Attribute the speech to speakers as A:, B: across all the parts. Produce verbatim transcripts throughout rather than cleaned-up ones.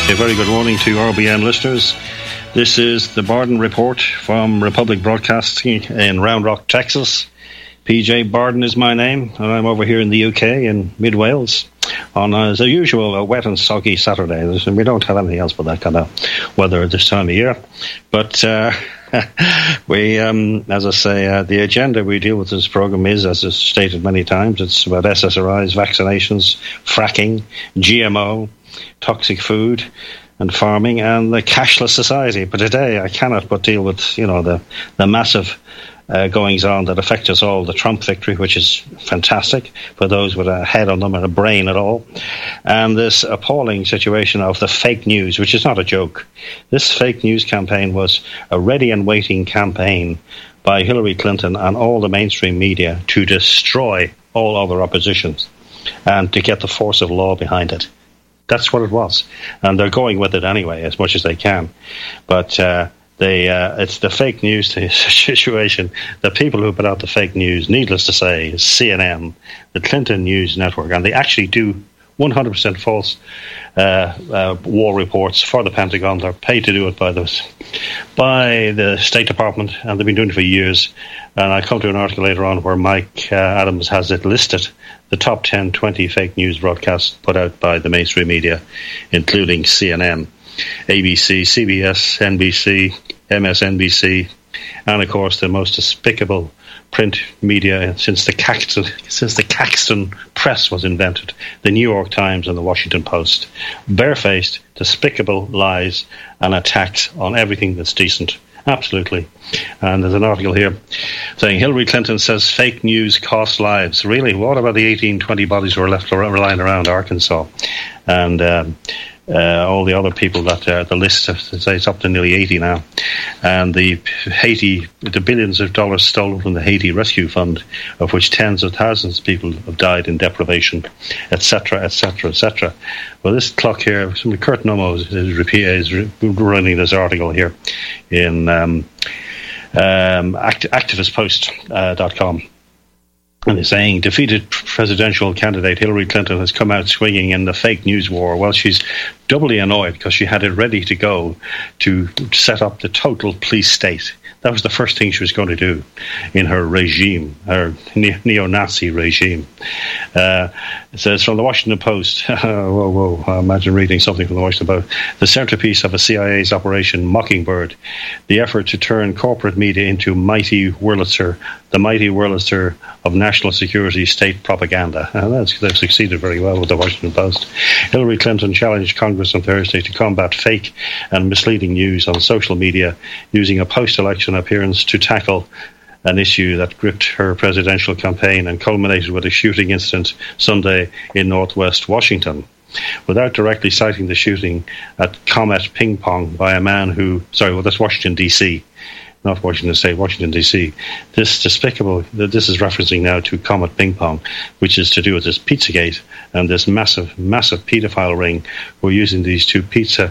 A: A very good morning to R B N listeners. This is the Barden Report from Republic Broadcasting in Round Rock, Texas. P J Barden is my name, and I'm over here in the U K, in mid-Wales, on, as usual, a wet and soggy Saturday. We don't have anything else but that kind of weather at this time of year. But uh, we, um, as I say, uh, the agenda we deal with this program is, as is stated many times, it's about S S R Is, vaccinations, fracking, G M O, toxic food and farming, and the cashless society. But today I cannot but deal with, you know, the, the massive uh, goings-on that affect us all. The Trump victory, which is fantastic for those with a head on them and a brain at all, and this appalling situation of the fake news, which is not a joke. This fake news campaign was a ready and waiting campaign by Hillary Clinton and all the mainstream media to destroy all other oppositions and to get the force of law behind it. That's what it was. And they're going with it anyway, as much as they can. But uh, they, uh, it's the fake news situation. The people who put out the fake news, needless to say, is C N N, the Clinton News Network, and they actually do one hundred percent false uh, uh, war reports for the Pentagon. They're paid to do it by the, by the State Department, and they've been doing it for years. And I come to an article later on where Mike uh, Adams has it listed, the top ten, twenty fake news broadcasts put out by the mainstream media, including C N N, A B C, C B S, N B C, M S N B C, and of course the most despicable print media since the Caxton, since the Caxton press was invented, the New York Times and the Washington Post. Barefaced, despicable lies and attacks on everything that's decent. Absolutely. And there's an article here saying Hillary Clinton says fake news costs lives. Really? What about the eighteen, twenty bodies who are left lying around Arkansas? And um, uh, all the other people that uh, the list, it's up to nearly eighty now. And the Haiti, the billions of dollars stolen from the Haiti Rescue Fund, of which tens of thousands of people have died in deprivation, et cetera, et cetera, et cetera. Well, this clock here, Kurt Nummo is, is, is running this article here in um, um, act, activist post dot com. And they're saying defeated presidential candidate Hillary Clinton has come out swinging in the fake news war. Well, she's doubly annoyed because she had it ready to go to set up the total police state. That was the first thing she was going to do in her regime, her neo-Nazi regime. Uh, it says from the Washington Post, whoa, whoa, imagine reading something from the Washington Post, the centerpiece of a C I A's Operation Mockingbird, the effort to turn corporate media into mighty Wurlitzer, the mighty Wurlitzer of national security state propaganda. And that's, they've succeeded very well with the Washington Post. Hillary Clinton challenged Congress on Thursday to combat fake and misleading news on social media using a post-election appearance to tackle an issue that gripped her presidential campaign and culminated with a shooting incident Sunday in northwest Washington. Without directly citing the shooting at Comet Ping Pong by a man who, sorry, well, that's Washington, D C, not Washington State, Washington, D C. This despicable, this is referencing now to Comet Ping Pong, which is to do with this Pizzagate and this massive, massive paedophile ring. We're using these two pizza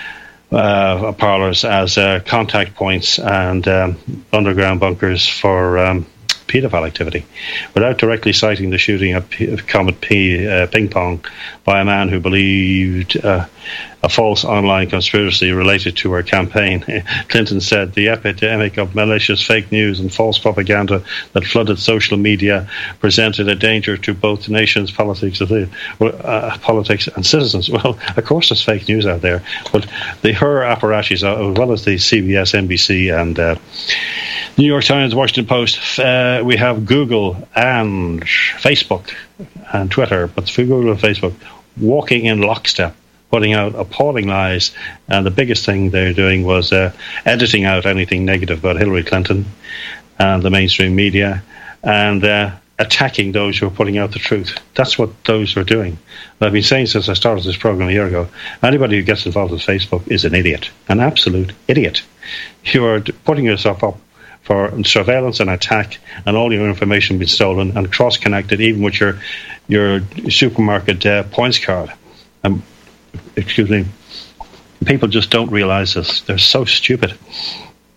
A: uh, parlors as uh, contact points and um, underground bunkers for um, paedophile activity, without directly citing the shooting at P- Comet P- uh, Ping Pong by a man who believed uh, a false online conspiracy related to her campaign. Clinton said the epidemic of malicious fake news and false propaganda that flooded social media presented a danger to both the nation's politics, uh, politics and citizens. Well, of course there's fake news out there, but the her apparatchiks, as well as the C B S, N B C and uh, New York Times, Washington Post, uh, we have Google and Facebook and Twitter, but for Google and Facebook walking in lockstep, putting out appalling lies, and the biggest thing they're doing was uh, editing out anything negative about Hillary Clinton and the mainstream media, and uh, attacking those who are putting out the truth. That's what those are doing. I've been saying since I started this program a year ago, anybody who gets involved with Facebook is an idiot, an absolute idiot. You are putting yourself up for surveillance and attack, and all your information being stolen and cross-connected, even with your your supermarket uh, points card. Um, excuse me. People just don't realise this. They're so stupid.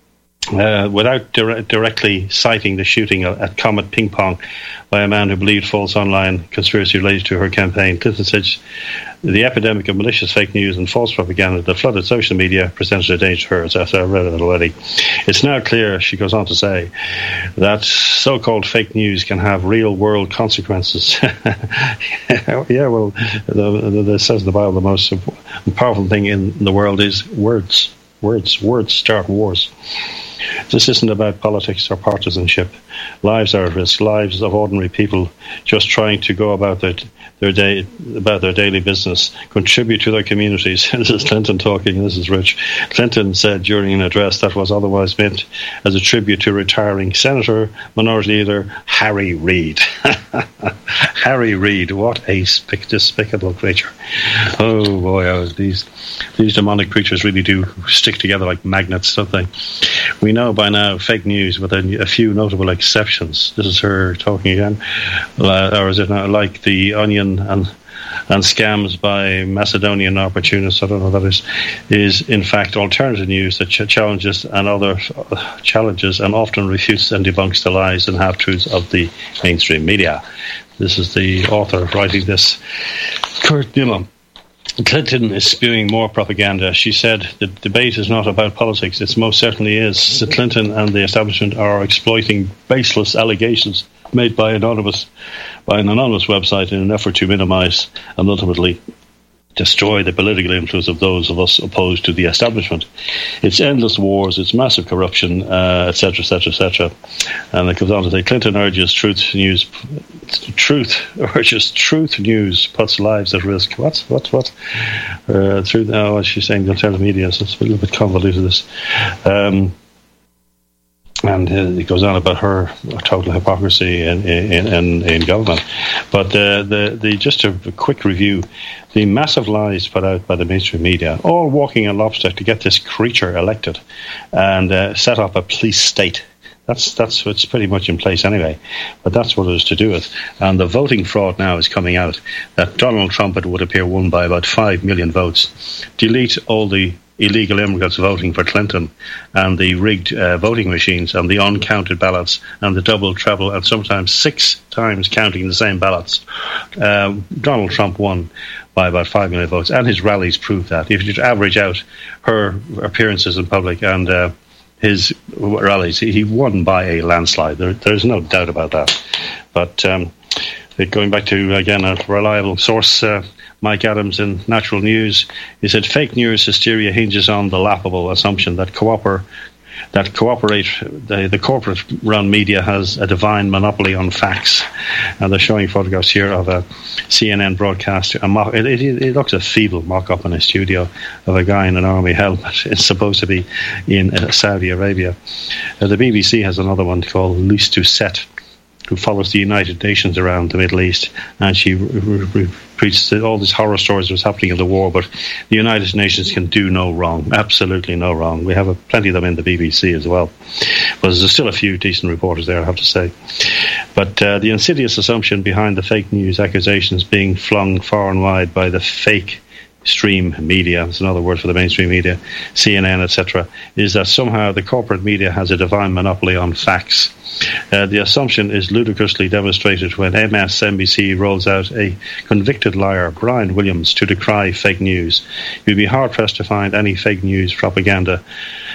A: Uh, without dire- directly citing the shooting at Comet Ping Pong by a man who believed false online conspiracy related to her campaign, Clinton said the epidemic of malicious fake news and false propaganda that flooded social media presented a danger to her. As I read it already. It's now clear, she goes on to say, that so-called fake news can have real-world consequences. Yeah, well, the, the, the, says in the Bible, the most powerful thing in the world is words. Words. Words start wars. This isn't about politics or partisanship. Lives are at risk. Lives of ordinary people just trying to go about their their day about their daily business, contribute to their communities. This is Clinton talking. This is Rich. Clinton said during an address that was otherwise meant as a tribute to retiring Senator, Minority Leader Harry Reid. Harry Reid, what a spic- despicable creature! Oh boy, oh, these these demonic creatures really do stick together like magnets, don't they? We know by now fake news, with a, a few notable exceptions. This is her talking again, uh, or is it not, like the Onion and and scams by Macedonian opportunists, I don't know what that is, is in fact alternative news that ch- challenges and other uh, challenges and often refutes and debunks the lies and half-truths of the mainstream media. This is the author writing this, Kurt Dillon. Clinton is spewing more propaganda. She said the debate is not about politics. It most certainly is. The Clinton and the establishment are exploiting baseless allegations made by anonymous by an anonymous website in an effort to minimize and ultimately destroy the political influence of those of us opposed to the establishment. It's endless wars, it's massive corruption, uh, et cetera, et cetera, et cetera. And it goes on to say, Clinton urges truth news, truth urges truth news puts lives at risk. What? What? What? Uh, through now, as she's saying, the alternative media, so it's a little bit convoluted. This. Um, And uh, it goes on about her total hypocrisy in in, in, in government. But uh, the the just a quick review: the massive lies put out by the mainstream media, all walking in lockstep to get this creature elected and uh, set up a police state. That's that's what's pretty much in place anyway. But that's what it was to do with. And the voting fraud now is coming out that Donald Trump would appear won by about five million votes. Delete all the illegal immigrants voting for Clinton and the rigged uh, voting machines and the uncounted ballots and the double, treble, and sometimes six times counting the same ballots. Uh, Donald Trump won by about five million votes, and his rallies prove that. If you average out her appearances in public and uh, his rallies, he won by a landslide. There, there's no doubt about that. But um, going back to, again, a reliable source, uh, Mike Adams in Natural News, he said fake news hysteria hinges on the laughable assumption that cooper that cooperate the, the corporate-run media has a divine monopoly on facts. And they're showing photographs here of a C N N broadcaster. A mock, it, it, it looks a feeble mock-up in a studio of a guy in an army helmet. It's supposed to be in uh, Saudi Arabia. Uh, the B B C has another one called Lise Doucette, who follows the United Nations around the Middle East, and she re- re- preached that all these horror stories was happening in the war, but the United Nations can do no wrong, absolutely no wrong. We have a, plenty of them in the B B C as well, but there's still a few decent reporters there, I have to say. But uh, the insidious assumption behind the fake news accusations being flung far and wide by the fake stream media, it's another word for the mainstream media, C N N, et cetera, is that somehow the corporate media has a divine monopoly on facts. Uh, the assumption is ludicrously demonstrated when M S N B C rolls out a convicted liar, Brian Williams, to decry fake news. You'd be hard-pressed to find any fake news propaganda,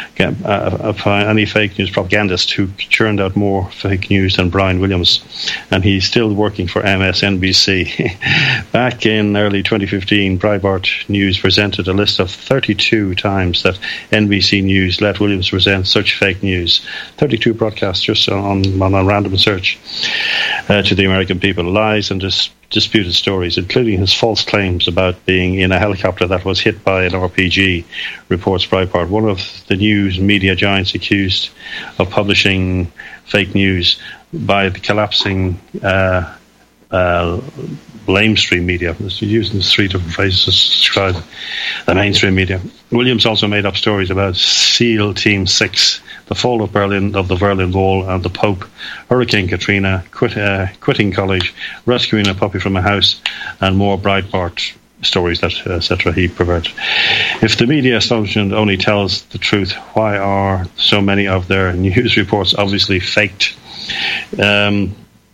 A: uh, any fake news propagandist who churned out more fake news than Brian Williams, and he's still working for M S N B C. Back in early twenty fifteen, Breitbart News presented a list of thirty-two times that N B C News let Williams present such fake news. thirty-two broadcasts just on, on a random search uh, to the American people. Lies and dis- disputed stories, including his false claims about being in a helicopter that was hit by an R P G, reports Breitbart. One of the news media giants accused of publishing fake news by the collapsing uh, uh, lamestream media. Using three different phrases to describe the mainstream media. Williams also made up stories about SEAL Team six, the fall of Berlin, of the Berlin Wall, and the Pope, Hurricane Katrina, quit, uh, quitting college, rescuing a puppy from a house, and more Breitbart stories that, et cetera, he perverts. If the media establishment only tells the truth, why are so many of their news reports obviously faked? Um,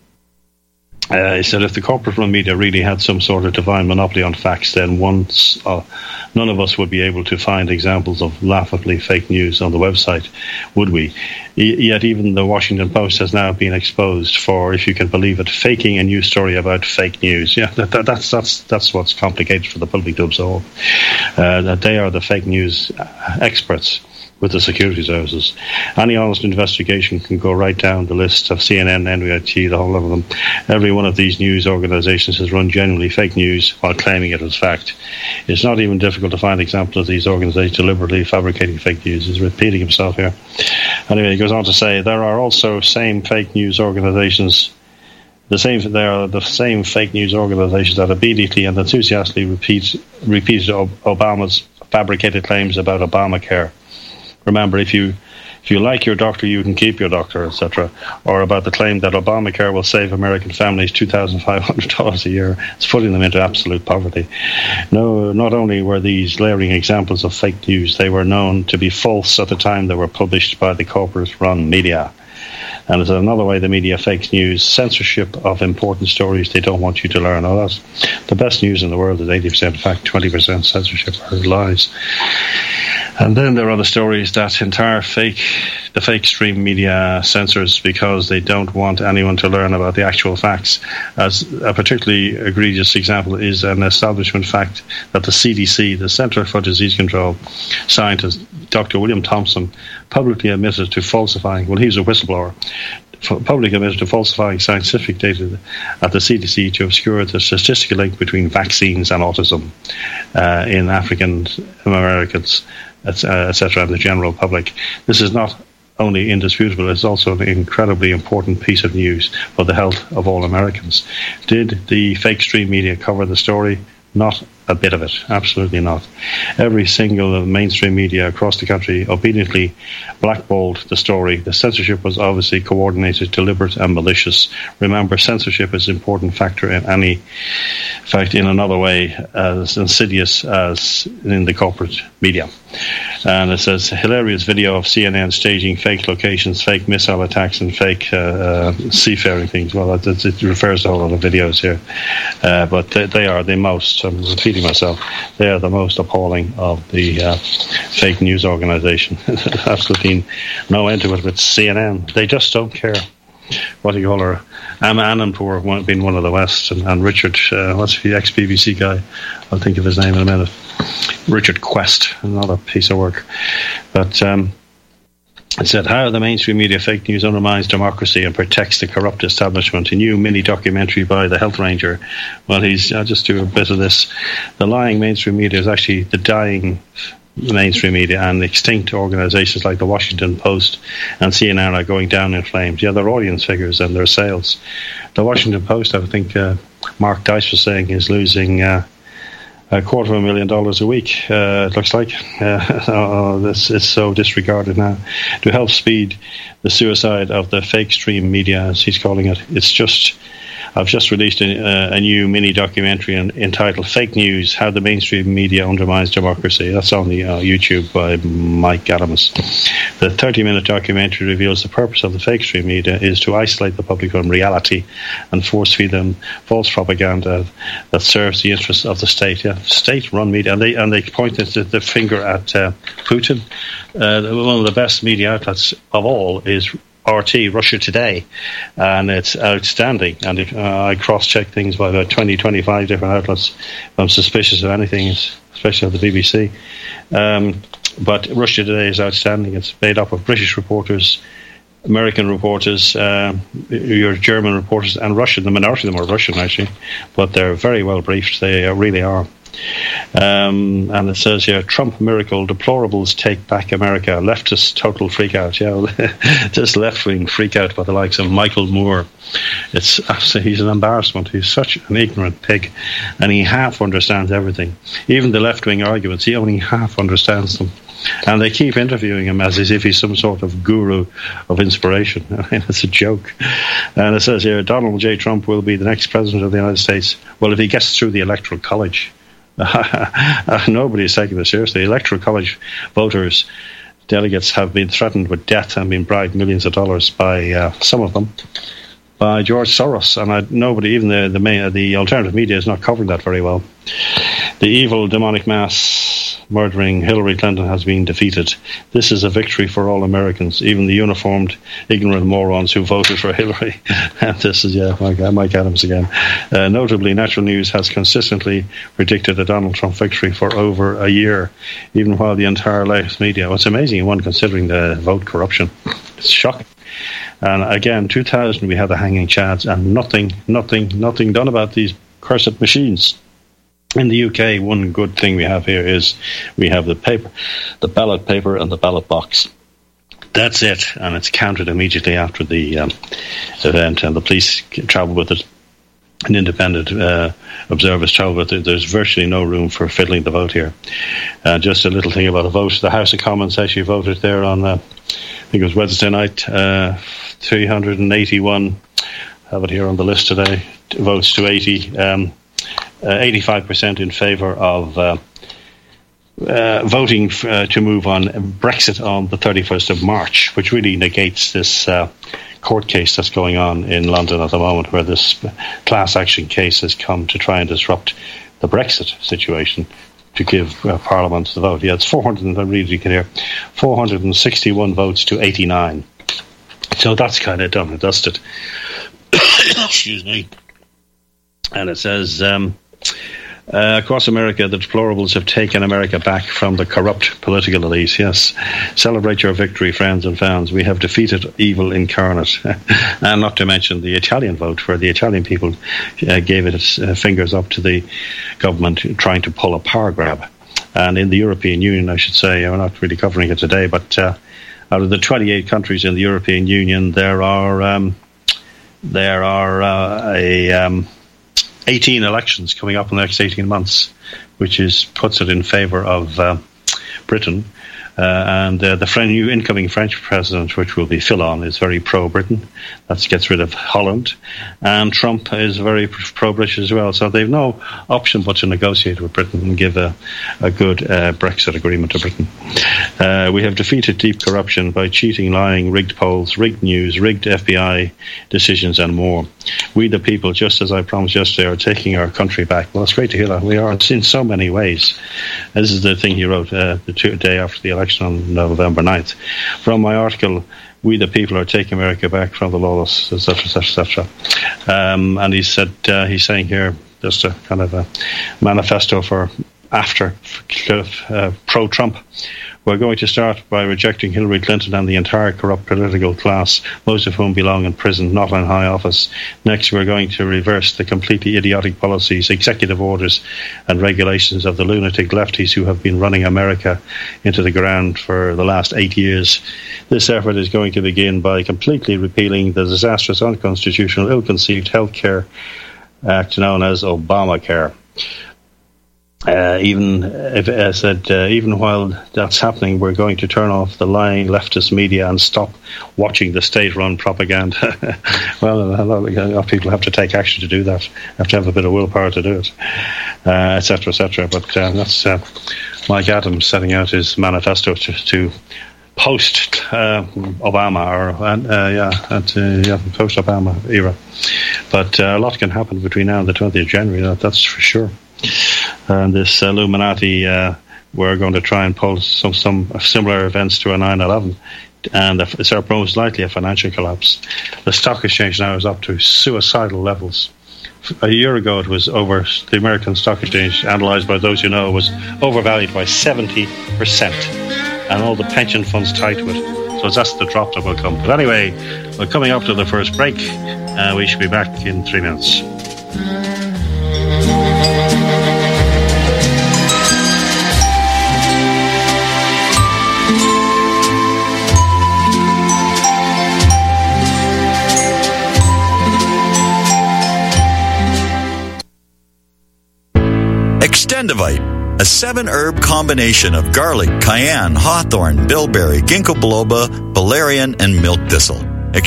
A: uh, he said if the corporate-run media really had some sort of divine monopoly on facts, then once uh, none of us would be able to find examples of laughably fake news on the website, would we? Y- yet even the Washington Post has now been exposed for, if you can believe it, faking a news story about fake news. Yeah, that, that, that's that's that's what's complicated for the public to absorb. Uh, that they are the fake news experts with the security services. Any honest investigation can go right down the list of C N N, N Y T, the whole lot of them. Every one of these news organizations has run genuinely fake news while claiming it as fact. It's not even difficult to find examples of these organizations deliberately fabricating fake news. He's repeating himself here. Anyway, he goes on to say, there are also same fake news organizations The same, they are the same fake news organizations that obediently and enthusiastically repeat, repeated Obama's fabricated claims about Obamacare. Remember, if you if you like your doctor, you can keep your doctor, et cetera. Or about the claim that Obamacare will save American families two thousand five hundred dollars a year. It's putting them into absolute poverty. No, not only were these glaring examples of fake news, they were known to be false at the time they were published by the corporate-run media. And there's another way the media fakes news, censorship of important stories they don't want you to learn. Oh, that's the best news in the world is eighty percent fact, twenty percent censorship or lies. And then there are the stories that entire fake, the fake stream media censors because they don't want anyone to learn about the actual facts. As a particularly egregious example is an establishment fact that the C D C, the Centre for Disease Control, scientist Doctor William Thompson, publicly admitted to falsifying, well, he's a whistleblower, publicly admitted to falsifying scientific data at the C D C to obscure the statistical link between vaccines and autism uh, in African Americans, et cetera, and the general public. This is not only indisputable, it's also an incredibly important piece of news for the health of all Americans. Did the fake stream media cover the story? Not a bit of it, absolutely not. Every single mainstream media across the country obediently blackballed the story. The censorship was obviously coordinated, deliberate and malicious. Remember, censorship is an important factor in any fact in another way as insidious as in the corporate media. And it says, hilarious video of C N N staging fake locations, fake missile attacks and fake uh, uh, seafaring things. Well, it, it refers to a whole lot of videos here. Uh, but they, they are the most, I'm repeating myself, they are the most appalling of the uh, fake news organisation. Absolutely no end to it with C N N. They just don't care. What do you call her? Emma Annenpour being one of the West, and, and Richard, uh, what's the ex-B B C guy? I'll think of his name in a minute. Richard Quest, another piece of work. But um, it said, how the mainstream media fake news undermines democracy and protects the corrupt establishment. A new mini documentary by the Health Ranger. Well, he's, I'll just do a bit of this. The lying mainstream media is actually the dying mainstream media, and extinct organizations like the Washington Post and C N N are going down in flames. Yeah, their audience figures and their sales. The Washington Post, I think uh, Mark Dice was saying, is losing uh, a quarter of a million dollars a week, uh, it looks like. Uh, oh, this is so disregarded now. To help speed the suicide of the fake stream media, as he's calling it, it's just... I've just released a, uh, a new mini documentary in, entitled Fake News, How the Mainstream Media Undermines Democracy. That's on the uh, YouTube by Mike Adamus. The thirty-minute documentary reveals the purpose of the fake stream media is to isolate the public from reality and force-feed them false propaganda that serves the interests of the state. Yeah, state-run media. And they, and they pointed the, the finger at uh, Putin. Uh, one of the best media outlets of all is R T, Russia Today, and it's outstanding. And if, uh, I cross-check things by about twenty, twenty-five different outlets. If I'm suspicious of anything, especially of the B B C. Um, but Russia Today is outstanding. It's made up of British reporters, American reporters, uh, your German reporters, and Russian. The minority of them are Russian, actually, but they're very well briefed. They uh, really are. Um, and it says here, Trump miracle, deplorables take back America, leftist total freak out. Yeah, just left-wing freak out by the likes of Michael Moore. It's absolutely, he's an embarrassment. He's such an ignorant pig, and he half understands everything. Even the left-wing arguments, he only half understands them. And they keep interviewing him as if he's some sort of guru of inspiration. I mean, it's a joke. And it says here, Donald J. Trump will be the next president of the United States. Well, if he gets through the Electoral College, Uh, nobody is taking this seriously. Electoral College voters, delegates have been threatened with death and been bribed millions of dollars by uh, some of them by George Soros, and I, nobody, even the the, main, the alternative media, is not covering that very well. The evil demonic mass murdering Hillary Clinton has been defeated. This is a victory for all Americans, even the uniformed, ignorant morons who voted for Hillary. And this is, yeah, Mike, Mike Adams again. Uh, notably, Natural News has consistently predicted a Donald Trump victory for over a year, even while the entire left media. Well, it's amazing, one considering the vote corruption. It's shocking. And again, two thousand, we had the hanging chads, and nothing, nothing, nothing done about these cursed machines. In the U K, one good thing we have here is we have the paper, the ballot paper and the ballot box. That's it, and it's counted immediately after the um, event, and the police travel with it. And independent uh, observers travel with it. There's virtually no room for fiddling the vote here. Uh, just a little thing about the vote. The House of Commons actually voted there on, uh, I think it was Wednesday night, uh, three hundred eighty-one, have it here on the list today, votes to eighty. Um, Uh, eighty-five percent in favour of uh, uh, voting f- uh, to move on Brexit on the thirty-first of March, which really negates this uh, court case that's going on in London at the moment, where this class action case has come to try and disrupt the Brexit situation to give uh, Parliament the vote. Yeah, it's four hundred, I read you can hear, four hundred sixty-one votes to eighty-nine. So that's kind of done and dusted. Excuse me. And it says, um, uh, across America, the deplorables have taken America back from the corrupt political elite. Yes, celebrate your victory, friends and fans. We have defeated evil incarnate. And not to mention the Italian vote, where the Italian people uh, gave its uh, fingers up to the government trying to pull a power grab. And in the European Union, I should say, we're not really covering it today, but uh, out of the twenty-eight countries in the European Union, there are um, there are uh, a... Um, eighteen elections coming up in the next eighteen months, which is puts it in favour of uh, Britain. Uh, and uh, the French, new incoming French president, which will be Fillon, is very pro-Britain. That gets rid of Holland. And Trump is very pro-British as well. So they've no option but to negotiate with Britain and give a, a good uh, Brexit agreement to Britain. Uh, we have defeated deep corruption by cheating, lying, rigged polls, rigged news, rigged F B I decisions and more. We, the people, just as I promised yesterday, are taking our country back. Well, it's great to hear that. We are in so many ways. This is the thing he wrote uh, the two, day after the election on November ninth. From my article, we the people are taking America back from the lawless, et cetera, et cetera, et cetera. Um, and he said, uh, he's saying here, just a kind of a manifesto for after uh, pro-Trump. We're going to start by rejecting Hillary Clinton and the entire corrupt political class, most of whom belong in prison, not in high office. Next, we're going to reverse the completely idiotic policies, executive orders and regulations of the lunatic lefties who have been running America into the ground for the last eight years. This effort is going to begin by completely repealing the disastrous, unconstitutional, ill-conceived health care act known as Obamacare. Uh, even if I said, uh, even while that's happening, we're going to turn off the lying leftist media and stop watching the state-run propaganda. Well, a lot of people have to take action to do that. Have to have a bit of willpower to do it, uh, et cetera, et cetera. But uh, that's uh, Mike Adams setting out his manifesto to, to post uh, Obama or uh, yeah, at, uh, yeah, post Obama era. But uh, a lot can happen between now and the twentieth of January. That, that's for sure. And this Illuminati, uh, we're going to try and pull some, some similar events to a nine eleven, and it's most likely a financial collapse. The stock exchange now is up to suicidal levels. A year ago, it was over, the American stock exchange, analysed by those who know, was overvalued by seventy percent, and all the pension funds tied to it. So that's the drop that will come. But anyway, we're coming up to the first break. Uh, we should be back in three minutes.
B: Extendivite, a seven-herb combination of garlic, cayenne, hawthorn, bilberry, ginkgo biloba, valerian, and milk thistle.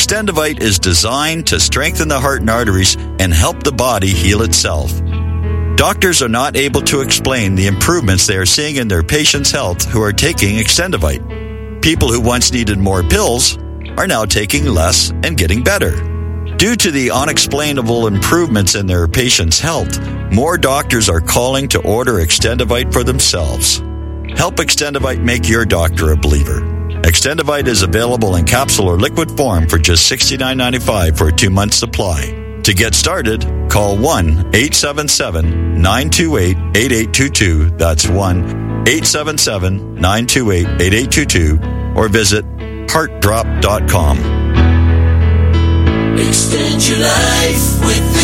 B: Extendivite is designed to strengthen the heart and arteries and help the body heal itself. Doctors are not able to explain the improvements they are seeing in their patients' health who are taking Extendivite. People who once needed more pills are now taking less and getting better. Due to the unexplainable improvements in their patients' health, more doctors are calling to order Extendivite for themselves. Help Extendivite make your doctor a believer. Extendivite is available in capsule or liquid form for just sixty-nine ninety-five for a two-month supply. To get started, call one eight seven seven, nine two eight, eight eight two two. That's one eight seven seven, nine two eight, eight eight two two. Or visit heart drop dot com.
C: Extend your life with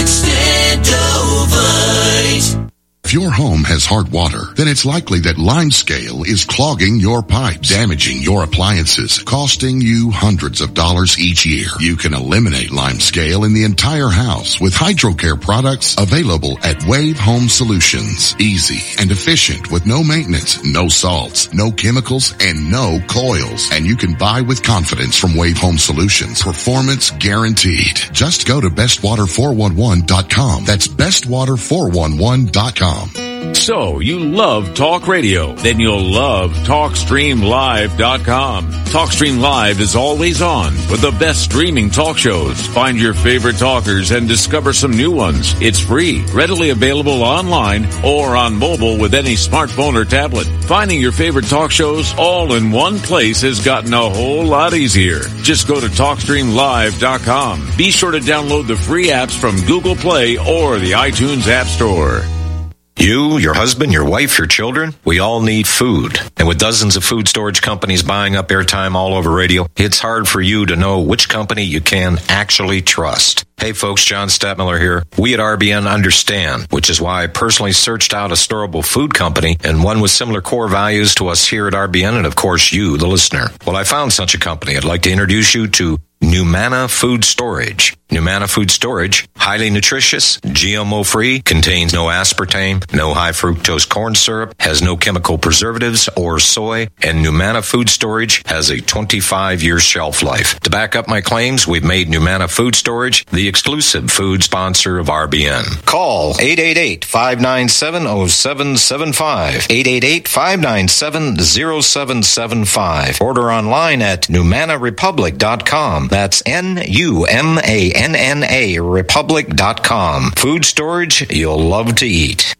C: Extendovite.
D: If your home has hard water, then it's likely that limescale is clogging your pipes, damaging your appliances, costing you hundreds of dollars each year. You can eliminate limescale in the entire house with HydroCare products available at Wave Home Solutions. Easy and efficient with no maintenance, no salts, no chemicals, and no coils. And you can buy with confidence from Wave Home Solutions. Performance guaranteed. Just go to best water four one one dot com. That's best water four one one dot com.
E: So, you love talk radio? Then you'll love talk stream live dot com. TalkStream Live is always on with the best streaming talk shows. Find your favorite talkers and discover some new ones. It's free, readily available online or on mobile with any smartphone or tablet. Finding your favorite talk shows all in one place has gotten a whole lot easier. Just go to talk stream live dot com. Be sure to download the free apps from Google Play or the iTunes App Store.
F: You, your husband, your wife, your children, we all need food. And with dozens of food storage companies buying up airtime all over radio, it's hard for you to know which company you can actually trust. Hey folks, John Stadtmiller here. We at R B N understand, which is why I personally searched out a storable food company and one with similar core values to us here at R B N and of course you, the listener. Well, I found such a company. I'd like to introduce you to Numana Food Storage. Numana Food Storage, highly nutritious, G M O-free, contains no aspartame, no high fructose corn syrup, has no chemical preservatives or soy, and Numana Food Storage has a twenty-five year shelf life. To back up my claims, we've made Numana Food Storage the exclusive food sponsor of R B N. Call eight eight eight, five nine seven, zero seven seven five, eight eight eight, five nine seven, zero seven seven five. Order online at numana republic dot com. That's N U M A N N A republic dot com. Food storage you'll love to eat.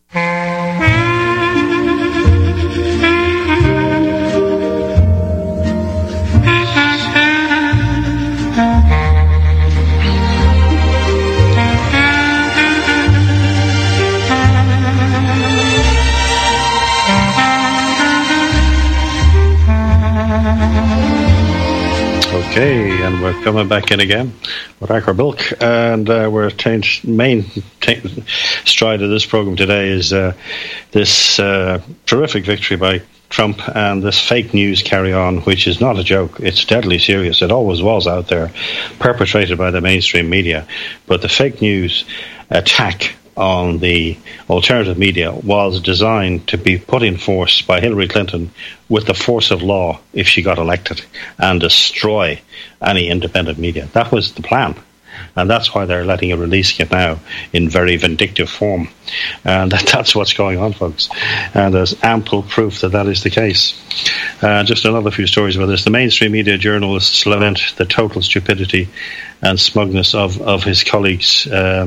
A: Okay, and we're coming back in again with Acro Bilk, and uh, we're t- main t- stride of this program today is uh, this uh, terrific victory by Trump and this fake news carry-on, which is not a joke. It's deadly serious. It always was out there, perpetrated by the mainstream media. But the fake news attack on the alternative media was designed to be put in force by Hillary Clinton with the force of law if she got elected and destroy any independent media. That was the plan. And that's why they're letting it, releasing it now in very vindictive form. And that, that's what's going on, folks. And there's ample proof that that is the case. Uh, just another few stories about this. The mainstream media journalists lament the total stupidity and smugness of, of his colleagues uh,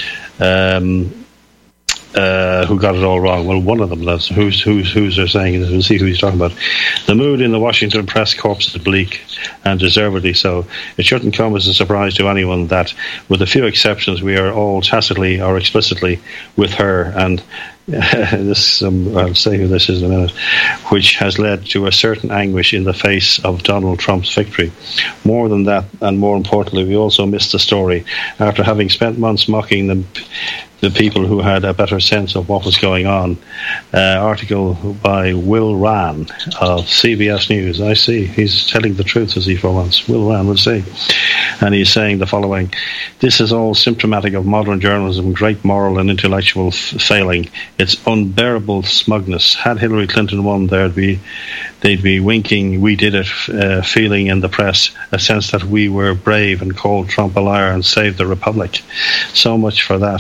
A: um, uh, who got it all wrong. Well, one of them does. Who's, who's, who's they're saying? We'll see who he's talking about. The mood in the Washington press corps is bleak, and deservedly so. It shouldn't come as a surprise to anyone that, with a few exceptions, we are all tacitly or explicitly with her, and uh, this um, I'll say who this is in a minute, which has led to a certain anguish in the face of Donald Trump's victory. More than that, and more importantly, we also missed the story. After having spent months mocking the the people who had a better sense of what was going on. Uh, article by Will Ryan of C B S News. I see. He's telling the truth, as he for once. Will Ryan will say. And he's saying the following: this is all symptomatic of modern journalism, great moral and intellectual f- failing. It's unbearable smugness. Had Hillary Clinton won, there'd be, they'd be winking, we did it, uh, feeling in the press a sense that we were brave and called Trump a liar and saved the republic. So much for that. The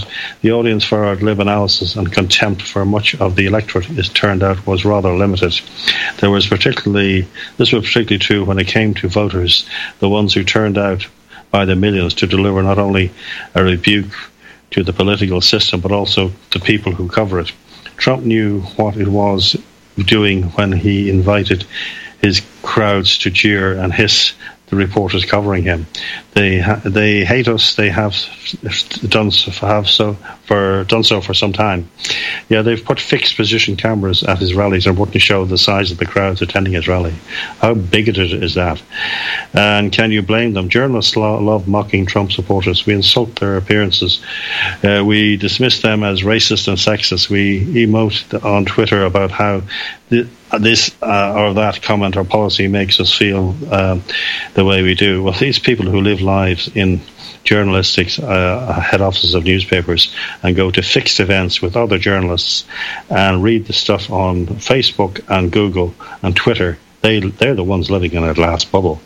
A: the audience for our glib analysis and contempt for much of the electorate is turned out was rather limited. There was particularly, this was particularly true when it came to voters, the ones who turned out by the millions to deliver not only a rebuke to the political system, but also the people who cover it. Trump knew what it was doing when he invited his crowds to jeer and hiss the reporters covering him. They ha- they hate us. They have done so, have so for done so for some time. Yeah, they've put fixed position cameras at his rallies and wouldn't show the size of the crowds attending his rally. How bigoted is that? And can you blame them? Journalists lo- love mocking Trump supporters. We insult their appearances. Uh, we dismiss them as racist and sexist. We emote on Twitter about how the, this uh, or that comment or policy makes us feel uh, the way we do. Well, these people who live lives in journalistic uh, head offices of newspapers and go to fixed events with other journalists and read the stuff on Facebook and Google and Twitter, they, they're the ones living in a glass bubble.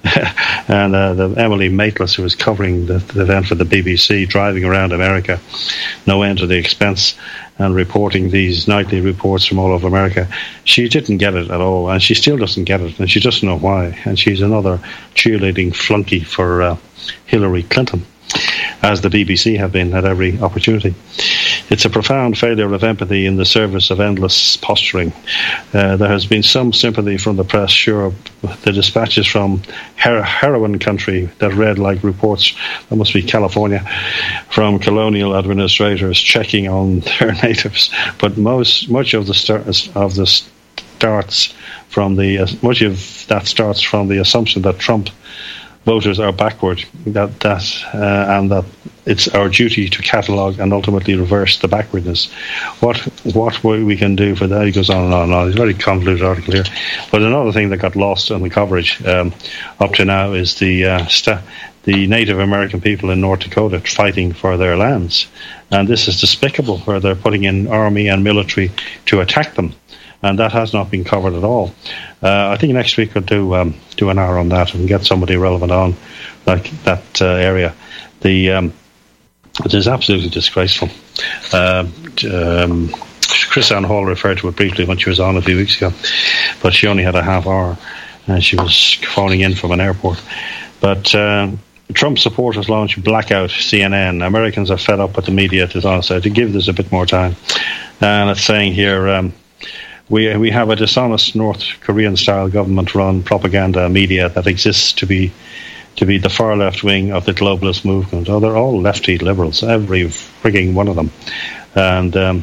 A: And uh, the Emily Maitlis, who was covering the, the event for the B B C, driving around America, no end to the expense, and reporting these nightly reports from all over America, she didn't get it at all, and she still doesn't get it, and she doesn't know why. And she's another cheerleading flunky for uh, Hillary Clinton, as the B B C have been at every opportunity. It's a profound failure of empathy in the service of endless posturing. Uh, there has been some sympathy from the press, sure. The dispatches from her- heroin country that read like reports, that must be California, from colonial administrators checking on their natives. But most, much of the start, of the starts from the uh, much of that starts from the assumption that Trump voters are backward, that that uh, and that it's our duty to catalogue and ultimately reverse the backwardness. What what we can do for that, he goes on and on and on. It's a very convoluted article here. But another thing that got lost in the coverage um, up to now is the uh, sta- the Native American people in North Dakota fighting for their lands. And this is despicable, where they're putting in army and military to attack them. And that has not been covered at all. Uh, I think next week we'll do um, do an hour on that and get somebody relevant on like that uh, area. The um, it is absolutely disgraceful. Uh, um, Chris Ann Hall referred to it briefly when she was on a few weeks ago, but she only had a half hour and she was phoning in from an airport. But uh, Trump supporters launched Blackout C N N. Americans are fed up with the media, it is honest. To give this a bit more time. And it's saying here, um, We we have a dishonest North Korean-style government-run propaganda media that exists to be to be the far left wing of the globalist movement. Oh, they're all lefty liberals, every frigging one of them. And um,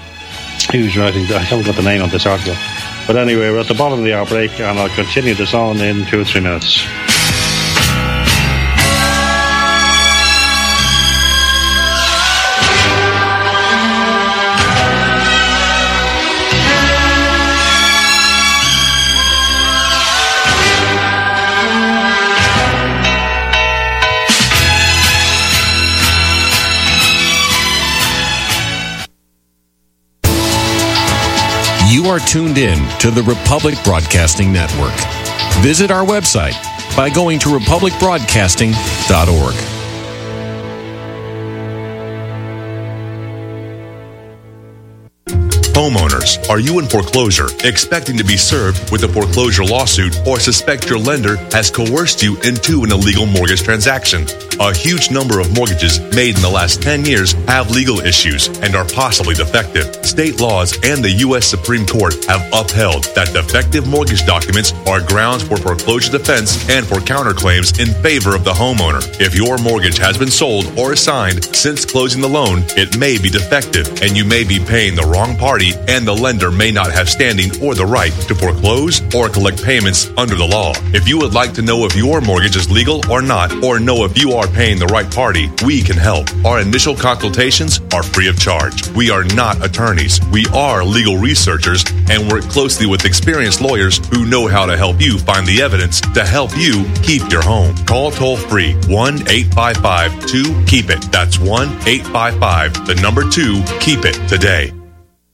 A: who's writing? I haven't got the name on this article. But anyway, we're at the bottom of the hour break, and I'll continue this on in two or three minutes.
E: You are tuned in to the Republic Broadcasting Network. Visit our website by going to republic broadcasting dot org.
G: Homeowners, are you in foreclosure, expecting to be served with a foreclosure lawsuit, or suspect your lender has coerced you into an illegal mortgage transaction? A huge number of mortgages made in the last ten years have legal issues and are possibly defective. State laws and the U S Supreme Court have upheld that defective mortgage documents are grounds for foreclosure defense and for counterclaims in favor of the homeowner. If your mortgage has been sold or assigned since closing the loan, it may be defective and you may be paying the wrong party, and the lender may not have standing or the right to foreclose or collect payments under the law. If you would like to know if your mortgage is legal or not, or know if you are paying the right party, we can help. Our initial consultations are free of charge. We are not attorneys. We are legal researchers and work closely with experienced lawyers who know how to help you find the evidence to help you keep your home. Call toll free one eight five five two keep it. That's one eight five five, the number two, keep it today.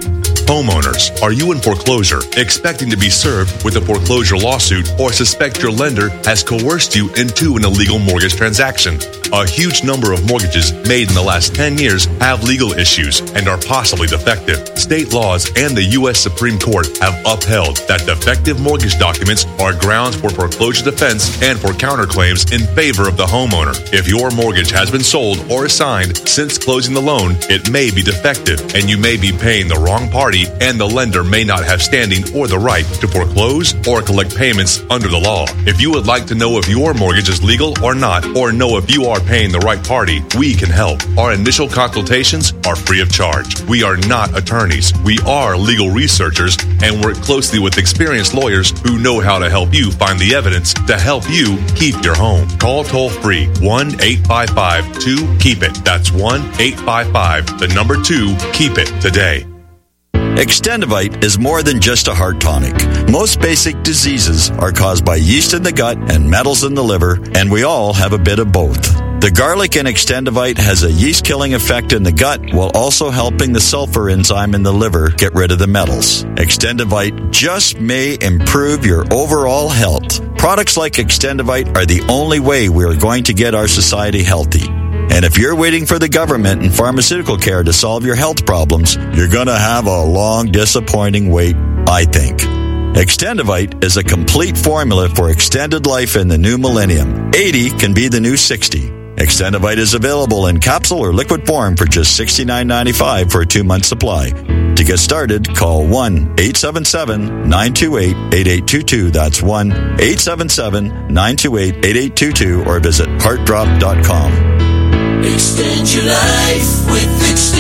G: Homeowners, are you in foreclosure, expecting to be served with a foreclosure lawsuit, or suspect your lender has coerced you into an illegal mortgage transaction? A huge number of mortgages made in the last ten years have legal issues and are possibly defective. State laws and the U S Supreme Court have upheld that defective mortgage documents are grounds for foreclosure defense and for counterclaims in favor of the homeowner. If your mortgage has been sold or assigned since closing the loan, it may be defective, and you may be paying the wrong party, and the lender may not have standing or the right to foreclose or collect payments under the law. If you would like to know if your mortgage is legal or not, or know if you are paying the right party, we can help. Our initial consultations are free of charge. We are not attorneys. We are legal researchers and work closely with experienced lawyers who know how to help you find the evidence to help you keep your home. Call toll free one eight five five two keep it. That's one eight five five the number two keep it today.
B: Extendivite is more than just a heart tonic. Most basic diseases are caused by yeast in the gut and metals in the liver, and we all have a bit of both. The garlic in Extendivite has a yeast-killing effect in the gut while also helping the sulfur enzyme in the liver get rid of the metals. Extendivite just may improve your overall health. Products like Extendivite are the only way we are going to get our society healthy. And if you're waiting for the government and pharmaceutical care to solve your health problems, you're going to have a long, disappointing wait, I think. Extendivite is a complete formula for extended life in the new millennium. eighty can be the new sixty. Extendivite is available in capsule or liquid form for just sixty-nine ninety-five for a two-month supply. To get started, call one eight seven seven nine two eight eight eight two two. That's one eight seven seven nine two eight eight eight two two or visit heart drop dot com.
C: Extend your life with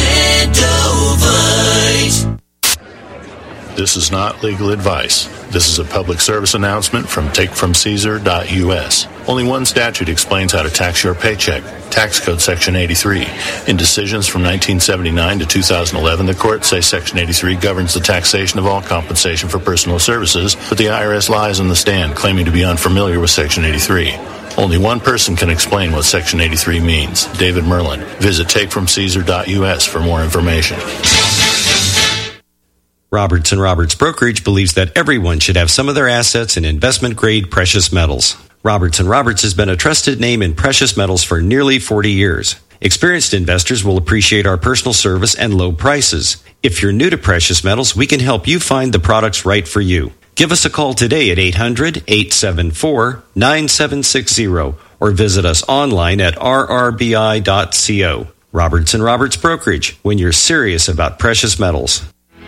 C: Extendovite.
H: This is not legal advice. This is a public service announcement from take from caesar dot U S. Only one statute explains how to tax your paycheck. Tax Code Section eighty-three. In decisions from nineteen seventy-nine to two thousand eleven, the courts say Section eighty-three governs the taxation of all compensation for personal services, but the I R S lies on the stand, claiming to be unfamiliar with Section eighty-three. Only one person can explain what Section eighty-three means, David Merlin. Visit take from caesar dot U S for more information.
I: Roberts and Roberts Brokerage believes that everyone should have some of their assets in investment-grade precious metals. Roberts and Roberts has been a trusted name in precious metals for nearly forty years. Experienced investors will appreciate our personal service and low prices. If you're new to precious metals, we can help you find the products right for you. Give us a call today at eight hundred eight seven four nine seven six zero or visit us online at r r b i dot co. Roberts and Roberts Brokerage, when you're serious about precious metals.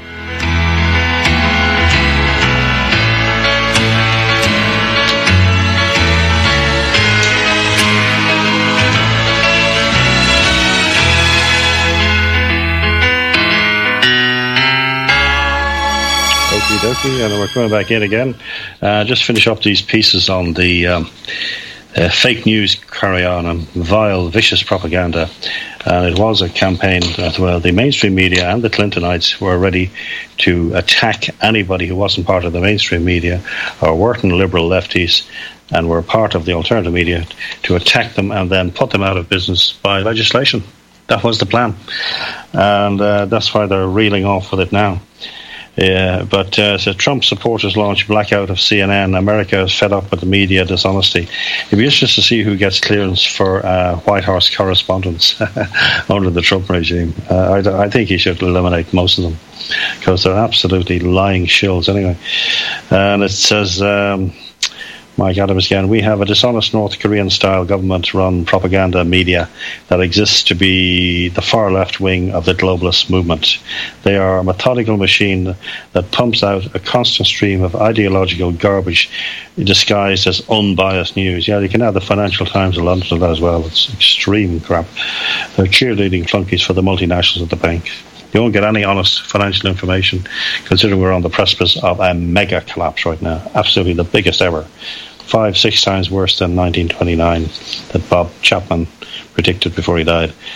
A: Okie, and we're coming back in again. Uh, just finish up these pieces on the um, uh, fake news carry on and vile, vicious propaganda. And it was a campaign that, well, the mainstream media and the Clintonites were ready to attack anybody who wasn't part of the mainstream media or weren't liberal lefties and were part of the alternative media, to attack them and then put them out of business by legislation. That was the plan. And uh, that's why they're reeling off with it now. Yeah, but uh, so Trump supporters launch blackout of C N N. America is fed up with the media dishonesty. It'd be interesting to see who gets clearance for uh, White House correspondence under the Trump regime. Uh, I, I think he should eliminate most of them because they're absolutely lying shills anyway. And it says... Um, Mike Adams again, we have a dishonest North Korean-style government-run propaganda media that exists to be the far-left wing of the globalist movement. They are a methodical machine that pumps out a constant stream of ideological garbage disguised as unbiased news. Yeah, you can add the Financial Times of London to that as well. It's extreme crap. They're cheerleading flunkies for the multinationals at the bank. You won't get any honest financial information, considering we're on the precipice of a mega collapse right now. Absolutely the biggest ever. Five, six times worse than nineteen twenty-nine that Bob Chapman predicted before he died.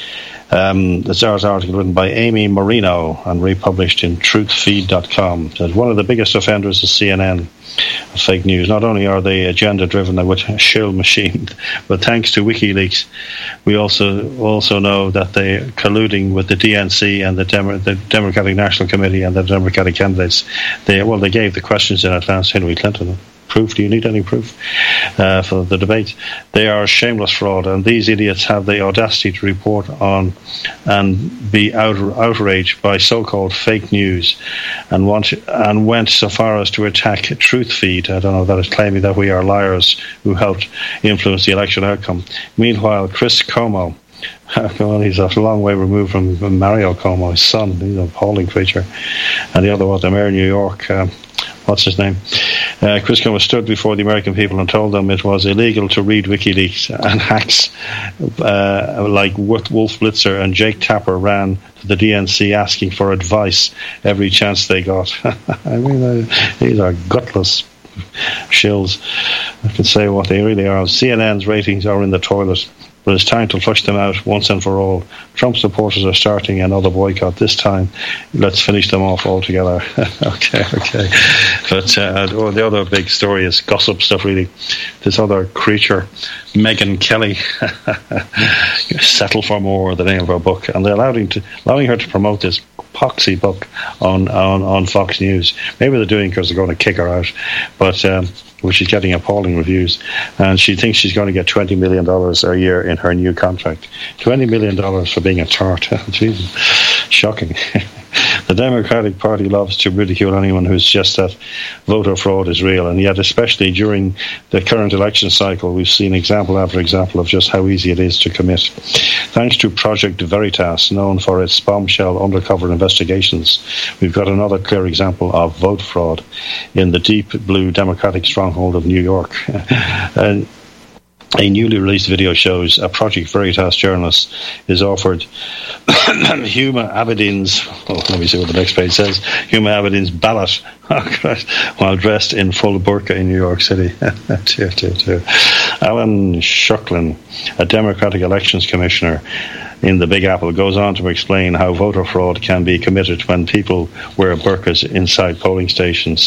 A: Um, this article written by Amy Marino and republished in truth feed dot com says one of the biggest offenders is C N N. Fake news. Not only are they agenda driven with a shill machine, but thanks to WikiLeaks, we also also know that they're colluding with the D N C and the, Demo- the Democratic National Committee and the Democratic candidates. They well, they gave the questions in advance to Hillary Clinton. Proof? Do you need any proof uh, for the debate? They are shameless fraud, and these idiots have the audacity to report on and be out, outraged by so-called fake news, and want and went so far as to attack TruthFeed. I don't know, that is claiming that we are liars who helped influence the election outcome. Meanwhile, Chris Cuomo, well, he's a long way removed from Mario Cuomo, his son. He's an appalling creature, and the other was the mayor of New York. Uh, What's his name? Uh, Chris Cuomo stood before the American people and told them it was illegal to read WikiLeaks, and hacks uh, like Wolf Blitzer and Jake Tapper ran to the D N C asking for advice every chance they got. I mean, uh, these are gutless shills. I can say what they really are. C N N's ratings are in the toilet, but it's time to flush them out once and for all. Trump supporters are starting another boycott. This time, let's finish them off altogether. okay, okay. But uh, the other big story is gossip stuff, really. This other creature, Megyn Kelly, Settle for More, the name of her book, and they're allowing, to, allowing her to promote this poxy book on, on, on Fox News. Maybe they're doing it because they're going to kick her out, but um, which is getting appalling reviews. And she thinks she's going to get twenty million dollars a year in her new contract. twenty million dollars for being a tart. Jesus, shocking. The Democratic Party loves to ridicule anyone who suggests that voter fraud is real, and yet especially during the current election cycle, we've seen example after example of just how easy it is to commit. Thanks to Project Veritas, known for its bombshell undercover investigations, we've got another clear example of vote fraud in the deep blue Democratic stronghold of New York. and A newly released video shows a Project Veritas journalist is offered Huma Abedin's, oh, let me see what the next page says, Huma Abedin's ballot while dressed in full burqa in New York City. dear, dear, dear. Alan Shucklin, a Democratic Elections Commissioner in the Big Apple, goes on to explain how voter fraud can be committed when people wear burqas inside polling stations.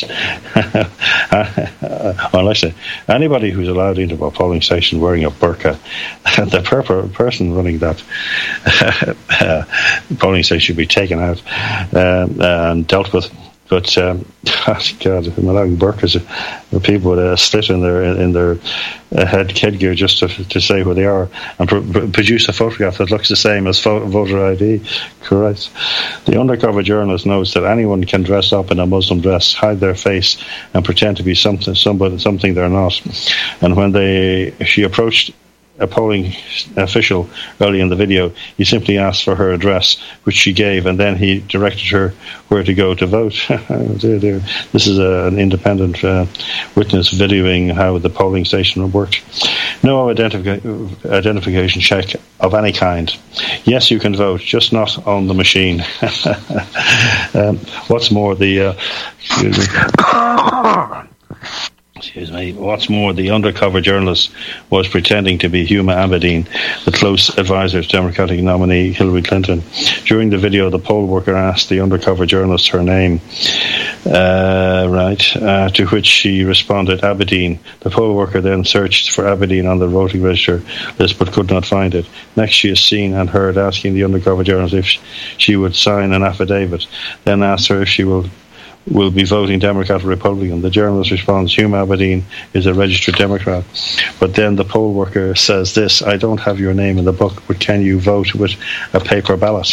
A: Well, actually, anybody who's allowed into a polling station wearing a burqa, the per- person running that uh, polling station should be taken out uh, and dealt with. But um, God, I'm allowing burqas, uh, people with a slit in their in their uh, head headgear just to to say who they are and pr- pr- produce a photograph that looks the same as pho- voter I D. Correct. The undercover journalist knows that anyone can dress up in a Muslim dress, hide their face, and pretend to be something somebody something they're not. And when they she approached a polling official early in the video, he simply asked for her address, which she gave, and then he directed her where to go to vote. dear, dear. This is a, an independent uh, witness videoing how the polling station worked. No identifi- identification check of any kind. Yes, you can vote, just not on the machine. um, what's more, the uh, excuse me. Excuse me. What's more, the undercover journalist was pretending to be Huma Abedin, the close advisor to Democratic nominee Hillary Clinton. During the video, the poll worker asked the undercover journalist her name, uh, right, uh, to which she responded, Abedin. The poll worker then searched for Abedin on the voting register list but could not find it. Next, she is seen and heard asking the undercover journalist if she would sign an affidavit, then asked her if she will will be voting Democrat or Republican. The journalist responds, Huma Abedin is a registered Democrat. But then the poll worker says this, I don't have your name in the book, but can you vote with a paper ballot?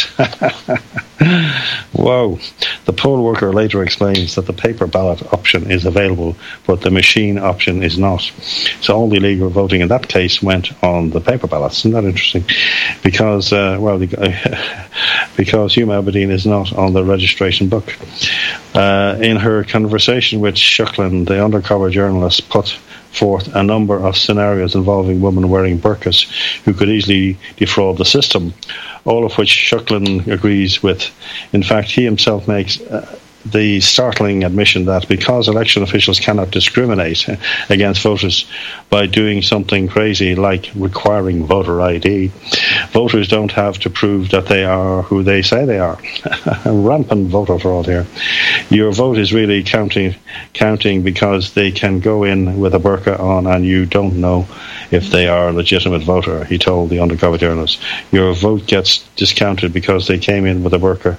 A: Whoa. The poll worker later explains that the paper ballot option is available, but the machine option is not. So all the illegal voting in that case went on the paper ballots. Isn't that interesting? Because, uh, well, because Huma Abedin is not on the registration book. Uh, in her conversation with Shucklin, the undercover journalist put forth a number of scenarios involving women wearing burqas who could easily defraud the system, all of which Shucklin agrees with. In fact, he himself makes uh, the startling admission that because election officials cannot discriminate against voters by doing something crazy like requiring voter I D, voters don't have to prove that they are who they say they are. Rampant voter fraud here. Your vote is really counting, counting because they can go in with a burqa on and you don't know if they are a legitimate voter, he told the undercover journalist. Your vote gets discounted because they came in with a burqa.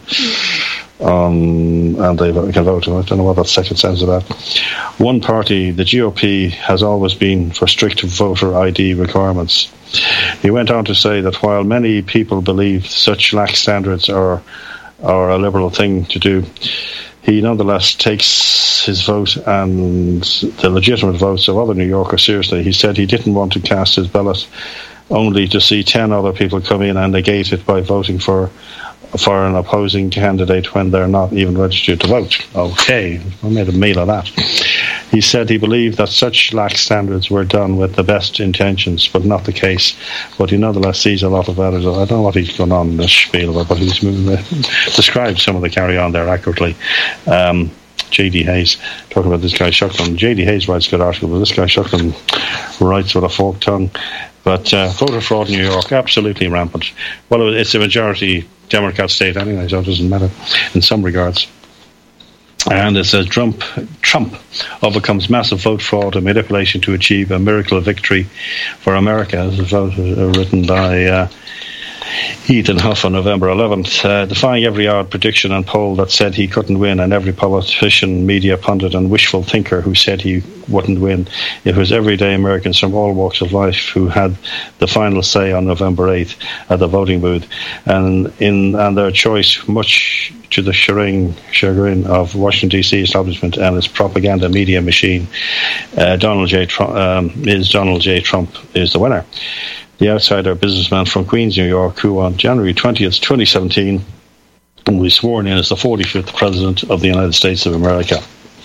A: Um, and they can vote. I don't know what that second sentence is about. One party, the G O P, has always been for strict voter I D requirements. He went on to say that while many people believe such lax standards are, are a liberal thing to do, he nonetheless takes his vote and the legitimate votes of other New Yorkers seriously. He said he didn't want to cast his ballot only to see ten other people come in and negate it by voting for for an opposing candidate when they're not even registered to vote. Okay, I made a meal of that. He said he believed that such lax standards were done with the best intentions, but not the case. But he nonetheless sees a lot of that. I don't know what he's going on in this spiel about, but he's described some of the carry-on there accurately. Um, J D Hayes, talking about this guy Shuckland. J D Hayes writes a good article, but this guy Shuckland writes with a forked tongue. But uh, voter fraud in New York, absolutely rampant. Well, it's a majority Democrat state anyway, so it doesn't matter in some regards. And it says Trump, Trump overcomes massive vote fraud and manipulation to achieve a miracle victory for America. This is uh, written by uh, Ethan Huff on November eleventh, uh, defying every odd prediction and poll that said he couldn't win, and every politician, media pundit and wishful thinker who said he wouldn't win. It was everyday Americans from all walks of life who had the final say on November eighth at the voting booth, and in and their choice, much to the chagrin, chagrin of Washington D C establishment and its propaganda media machine, uh, Donald J. Trump, um, is Donald J. Trump is the winner. The outsider businessman from Queens, New York, who on January twentieth, twenty seventeen, was sworn in as the forty-fifth President of the United States of America.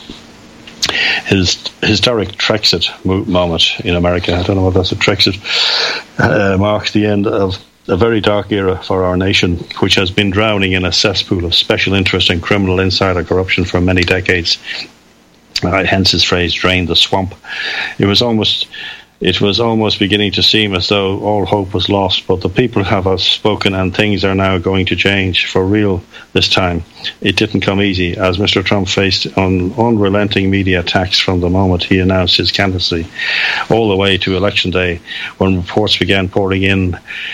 A: His historic Trexit moment in America, I don't know what that's a Trexit, uh, marks the end of a very dark era for our nation, which has been drowning in a cesspool of special interest and criminal insider corruption for many decades. Uh, hence his phrase, drain the swamp. It was almost... It was almost beginning to seem as though all hope was lost, but the people have spoken and things are now going to change for real this time. It didn't come easy, as Mister Trump faced un- unrelenting media attacks from the moment he announced his candidacy, all the way to Election Day, when reports began pouring in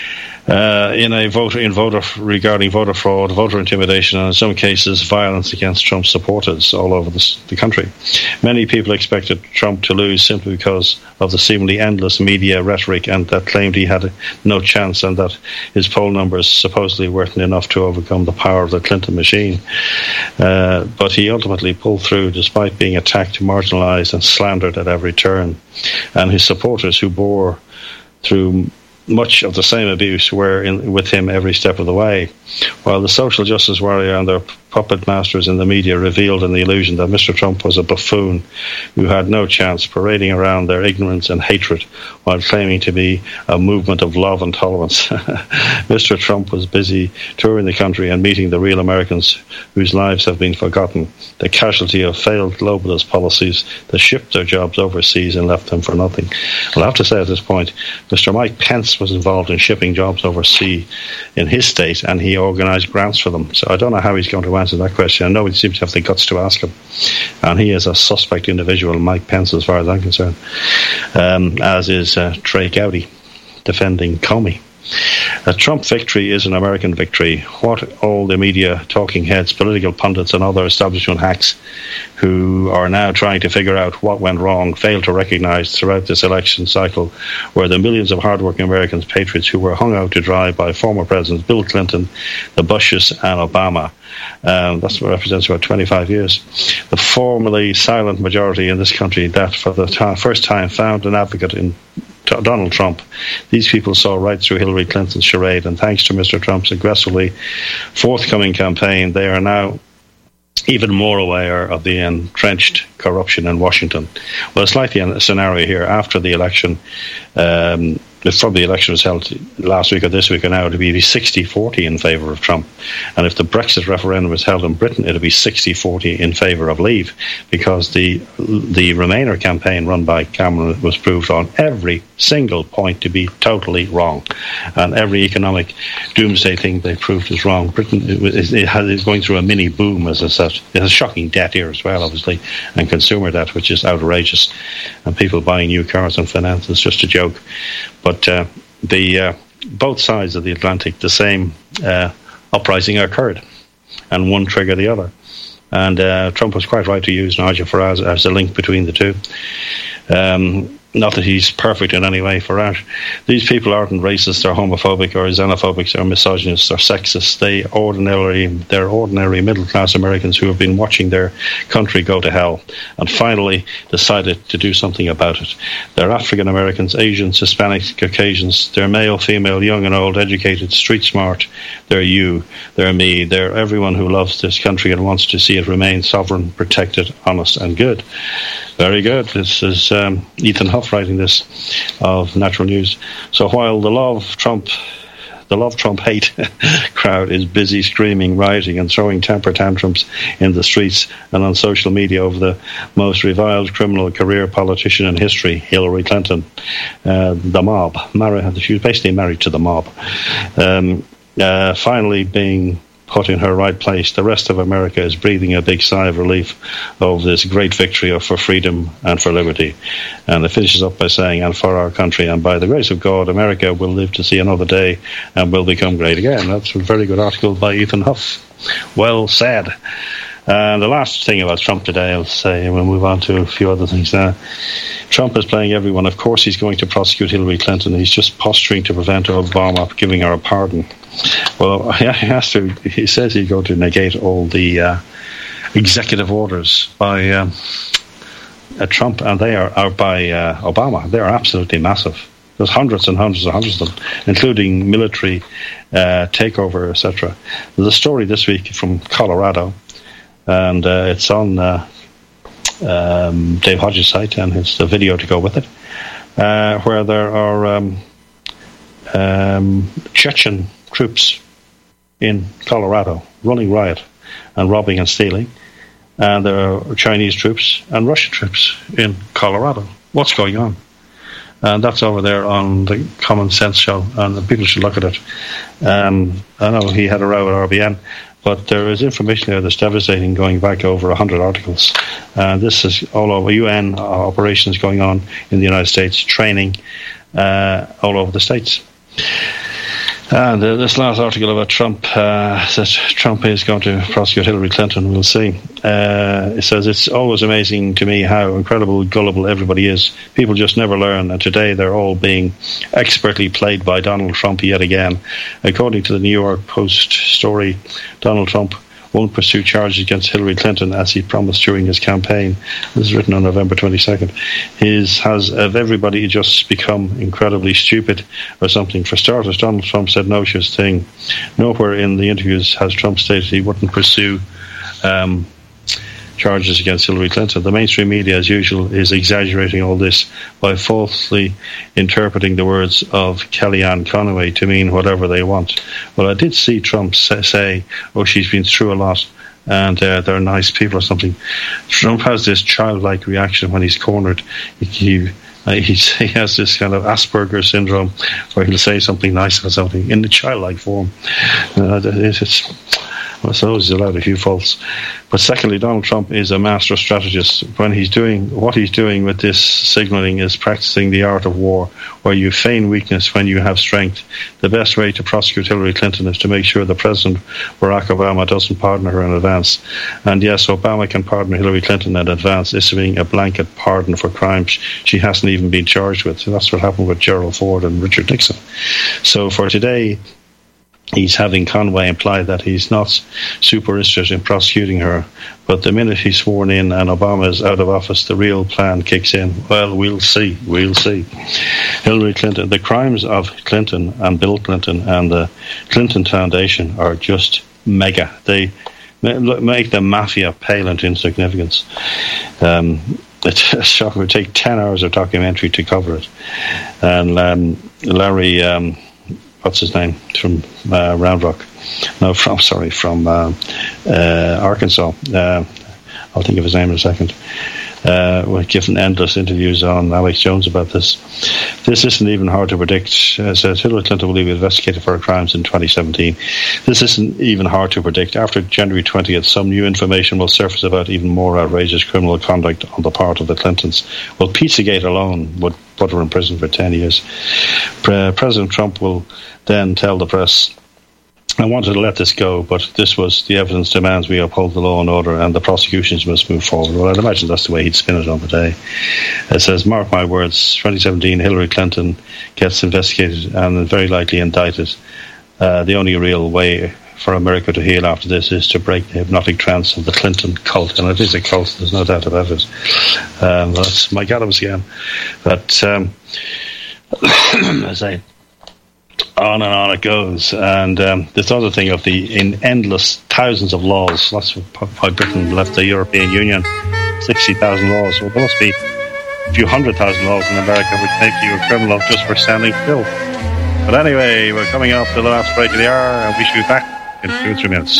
A: Uh, in a voter in voter regarding voter fraud, voter intimidation, and in some cases violence against Trump's supporters all over the, the country. Many people expected Trump to lose simply because of the seemingly endless media rhetoric, and that claimed he had no chance and that his poll numbers supposedly weren't enough to overcome the power of the Clinton machine. Uh, but he ultimately pulled through despite being attacked, marginalized, and slandered at every turn. And his supporters, who bore through much of the same abuse, were in, with him every step of the way, while the social justice warrior and their puppet masters in the media revealed in the illusion that Mister Trump was a buffoon who had no chance, parading around their ignorance and hatred while claiming to be a movement of love and tolerance. Mister Trump was busy touring the country and meeting the real Americans whose lives have been forgotten, the casualty of failed globalist policies that shipped their jobs overseas and left them for nothing. Well, I have to say at this point, Mister Mike Pence was involved in shipping jobs overseas in his state, and he organised grants for them. So I don't know how he's going to answer that question. Nobody seems to have the guts to ask him. And he is a suspect individual, Mike Pence, as far as I'm concerned, um, as is uh, Trey Gowdy defending Comey. A Trump victory is an American victory. What all the media, talking heads, political pundits and other establishment hacks who are now trying to figure out what went wrong failed to recognize throughout this election cycle were the millions of hardworking Americans, patriots, who were hung out to dry by former presidents Bill Clinton, the Bushes and Obama. Um, that's what represents about twenty-five years. The formerly silent majority in this country that for the t- first time found an advocate in Donald Trump. These people saw right through Hillary Clinton's charade, and thanks to Mister Trump's aggressively forthcoming campaign, they are now even more aware of the entrenched corruption in Washington. Well, it's likely a scenario here after the election. Um, if probably the election was held last week or this week or now, it would be sixty forty in favour of Trump. And if the Brexit referendum was held in Britain, it would be sixty forty in favour of Leave, because the the Remainer campaign run by Cameron was proved on every single point to be totally wrong. And every economic doomsday thing they proved is wrong. Britain is it has, is going through a mini boom, as I said. It has shocking debt here as well, obviously, and consumer debt, which is outrageous. And people buying new cars and finance is just a joke. But uh, the uh, both sides of the Atlantic, the same uh, uprising occurred, and one triggered the other. And uh, Trump was quite right to use Nigel Farage as the link between the two. Um, not that he's perfect in any way, Farage. These people aren't racist or homophobic or xenophobic or misogynists or sexist. They ordinarily, they're ordinary middle-class Americans who have been watching their country go to hell and finally decided to do something about it. They're African Americans, Asians, Hispanics, Caucasians. They're male, female, young and old, educated, street smart. They're you, they're me, they're everyone who loves this country and wants to see it remain sovereign, protected, honest and good. Very good. This is um, Ethan Huff writing this of Natural News. So while the love Trump, the love Trump hate crowd is busy screaming, rioting, and throwing temper tantrums in the streets and on social media over the most reviled criminal career politician in history, Hillary Clinton, uh, the mob, married, she was basically married to the mob, um, uh, finally being put in her right place, the rest of America is breathing a big sigh of relief over this great victory for freedom and for liberty. And it finishes up by saying, and for our country, and by the grace of God, America will live to see another day and will become great again. That's a very good article by Ethan Huff. Well said. And the last thing about Trump today, I'll say, and we'll move on to a few other things now. Trump is playing everyone. Of course he's going to prosecute Hillary Clinton. He's just posturing to prevent Obama giving her a pardon. Well, he has to. He says he's going to negate all the uh, executive orders by um, uh, Trump, and they are, are by uh, Obama. They are absolutely massive. There's hundreds and hundreds and hundreds of them, including military uh, takeover, et cetera. There's a story this week from Colorado, and uh, it's on uh, um, Dave Hodges' site, and it's the video to go with it, uh, where there are um, um, Chechen troops in Colorado running riot and robbing and stealing, and there are Chinese troops and Russian troops in Colorado. What's going on? And that's over there on the Common Sense show, and people should look at it. Um, I know he had a row at R B N, but there is information there that's devastating, going back over one hundred articles. And this is all over U N operations going on in the United States, training uh, all over the States. And uh, this last article about Trump uh, says Trump is going to prosecute Hillary Clinton. We'll see. Uh, it says, it's always amazing to me how incredible gullible everybody is. People just never learn, and today they're all being expertly played by Donald Trump yet again. According to the New York Post story, Donald Trump won't pursue charges against Hillary Clinton as he promised during his campaign. This is written on November twenty-second. His has of everybody just become incredibly stupid or something. For starters, Donald Trump said no such thing. Nowhere in the interviews has Trump stated he wouldn't pursue um, charges against Hillary Clinton. The mainstream media, as usual, is exaggerating all this by falsely interpreting the words of Kellyanne Conway to mean whatever they want. Well, I did see Trump say, oh, she's been through a lot and uh, they're nice people or something. Trump has this childlike reaction when he's cornered. He, he, uh, he's, he has this kind of Asperger's syndrome where he'll say something nice or something in the childlike form. Uh, it's... it's I suppose he's allowed a few faults. But secondly, Donald Trump is a master strategist. When he's doing what he's doing with this signalling is practicing the art of war, where you feign weakness when you have strength. The best way to prosecute Hillary Clinton is to make sure the President Barack Obama doesn't pardon her in advance. And yes, Obama can pardon Hillary Clinton in advance, issuing a blanket pardon for crimes she hasn't even been charged with. So that's what happened with Gerald Ford and Richard Nixon. So for today, he's having Conway imply that he's not super interested in prosecuting her. But the minute he's sworn in and Obama is out of office, the real plan kicks in. Well, we'll see. We'll see. Hillary Clinton, the crimes of Clinton and Bill Clinton and the Clinton Foundation are just mega. They make the mafia pale into insignificance. Um, it's shocking. It would take ten hours of documentary to cover it. And um, Larry, um, what's his name, from uh, Round Rock. No, from, sorry, from uh, uh, Arkansas. Uh, I'll think of his name in a second. Uh, we're given endless interviews on Alex Jones about this. This isn't even hard to predict. Uh, says Hillary Clinton will be investigated for her crimes in twenty seventeen. This isn't even hard to predict. After January twentieth, some new information will surface about even more outrageous criminal conduct on the part of the Clintons. Well, Pizzagate alone would put her in prison for ten years. Pre- President Trump will then tell the press, I wanted to let this go, but this was the evidence demands we uphold the law and order, and the prosecutions must move forward. Well, I'd imagine that's the way he'd spin it on the day. It says, mark my words, twenty seventeen, Hillary Clinton gets investigated and very likely indicted. Uh, the only real way for America to heal after this is to break the hypnotic trance of the Clinton cult. And it is a cult, there's no doubt about it. Um, that's Mike Adams again. But, um, as I on and on it goes. And um, this other thing of the in endless thousands of laws, that's why Britain left the European Union, sixty thousand laws. Well, there must be a few hundred thousand laws in America which make you a criminal just for standing still. But anyway, we're coming up to the last break of the hour, and we should be back in two or three minutes.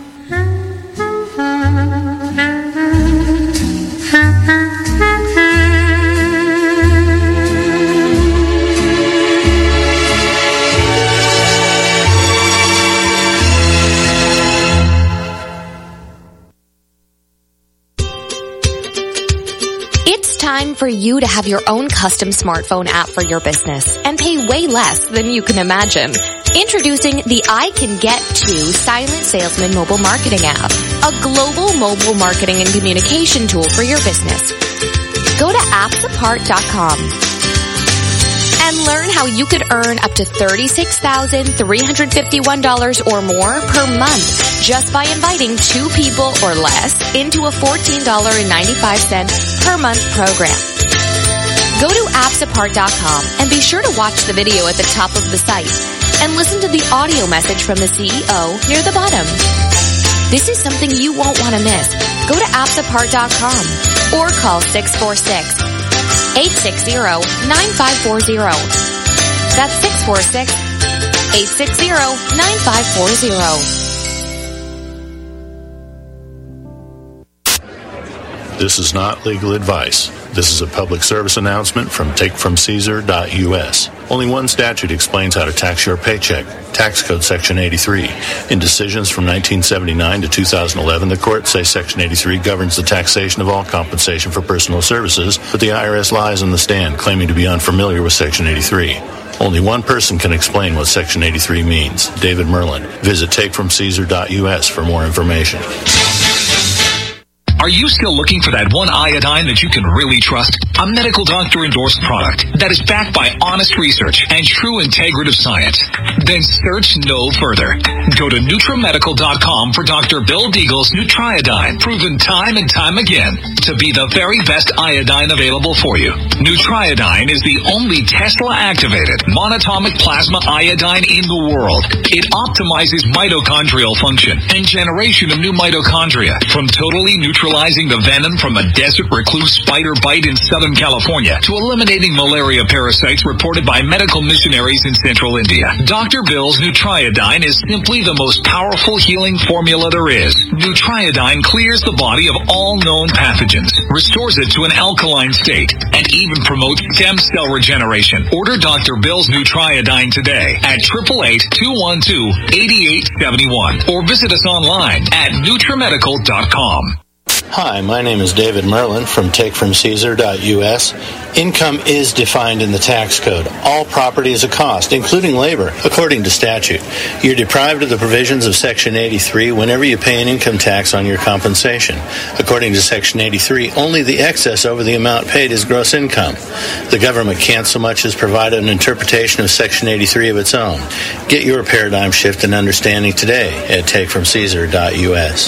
J: Time for you to have your own custom smartphone app for your business and pay way less than you can imagine. Introducing the I Can Get To Silent Salesman Mobile Marketing App, a global mobile marketing and communication tool for your business. Go to apps apart dot com and learn how you could earn up to thirty-six thousand three hundred fifty-one dollars or more per month just by inviting two people or less into a fourteen dollars and ninety-five cents per month program. Go to apps apart dot com and be sure to watch the video at the top of the site and listen to the audio message from the C E O near the bottom. This is something you won't want to miss. Go to apps apart dot com or call six four six, eight six zero, nine five four zero. That's six four six, eight six zero, nine five four zero.
H: This is not legal advice. This is a public service announcement from take from caesar dot U S. Only one statute explains how to tax your paycheck. Tax Code Section eighty-three. In decisions from nineteen seventy-nine to two thousand eleven, the courts say Section eighty-three governs the taxation of all compensation for personal services, but the I R S lies on the stand, claiming to be unfamiliar with Section eighty-three. Only one person can explain what Section eighty-three means, David Merlin. Visit take from caesar dot U S for more information.
K: Are you still looking for that one iodine that you can really trust? A medical doctor endorsed product that is backed by honest research and true integrative science? Then search no further. Go to NutriMedical dot com for Doctor Bill Deagle's Nutriodine, proven time and time again to be the very best iodine available for you. Nutriodine is the only Tesla-activated monatomic plasma iodine in the world. It optimizes mitochondrial function and generation of new mitochondria, from totally neutralizing the venom from a desert recluse spider bite in Southern California to eliminating malaria parasites reported by medical missionaries in central India. Doctor Bill's Nutriodine is simply the most powerful healing formula there is. Nutriodine clears the body of all known pathogens, restores it to an alkaline state, and even promotes stem cell regeneration. Order Doctor Bill's Nutriodine today at eight eight eight, two one two, eight eight seven one or visit us online at NutriMedical dot com.
L: Hi, my name is David Merlin from take from caesar dot U S. Income is defined in the tax code. All property is a cost, including labor, according to statute. You're deprived of the provisions of Section eighty-three whenever you pay an income tax on your compensation. According to Section eighty-three, only the excess over the amount paid is gross income. The government can't so much as provide an interpretation of Section eighty-three of its own. Get your paradigm shift and understanding today at take from caesar dot U S.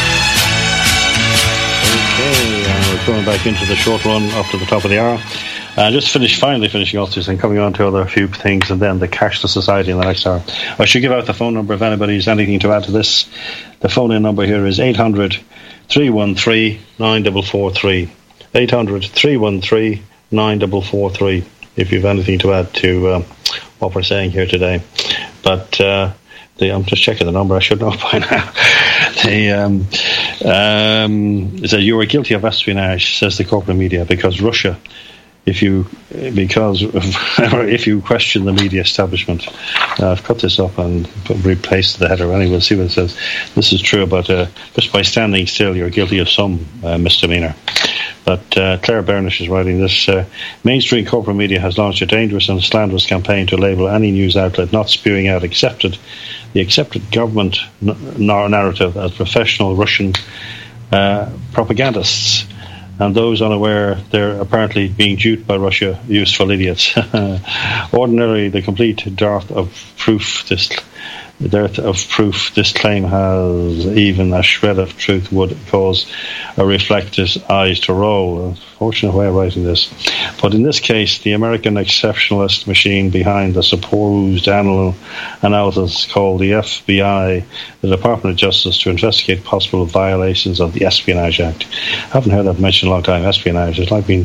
A: Going back into the short run up to the top of the hour. Uh, just finish, finally finishing off this and coming on to other few things, and then the cashless society in the next hour. I should give out the phone number if anybody has anything to add to this. The phone-in number here is eight hundred, three one three, nine four four three. eight hundred, three one three, nine four four three if you have anything to add to um, what we're saying here today. But uh, the, I'm just checking the number. I should know by now. the, um, um, it says you are guilty of espionage, says the corporate media, because Russia, if you because if you question the media establishment. Uh, I've cut this up and replaced the header. Anyway, we'll see what it says. This is true, but uh, just by standing still, you're guilty of some uh, misdemeanor. But uh, Claire Bernish is writing this. Uh, mainstream corporate media has launched a dangerous and slanderous campaign to label any news outlet not spewing out accepted the accepted government n- narrative as professional Russian uh, propagandists. And those unaware they're apparently being duped by Russia, useful idiots. Ordinarily, the complete dearth of proof this the dearth of proof this claim has, even a shred of truth, would cause a reflector's eyes to roll. Unfortunate way of writing this. But in this case, the American exceptionalist machine behind the supposed anal- analysis called the F B I, the Department of Justice, to investigate possible violations of the Espionage Act. I haven't heard that mentioned in a long time, espionage. It's like being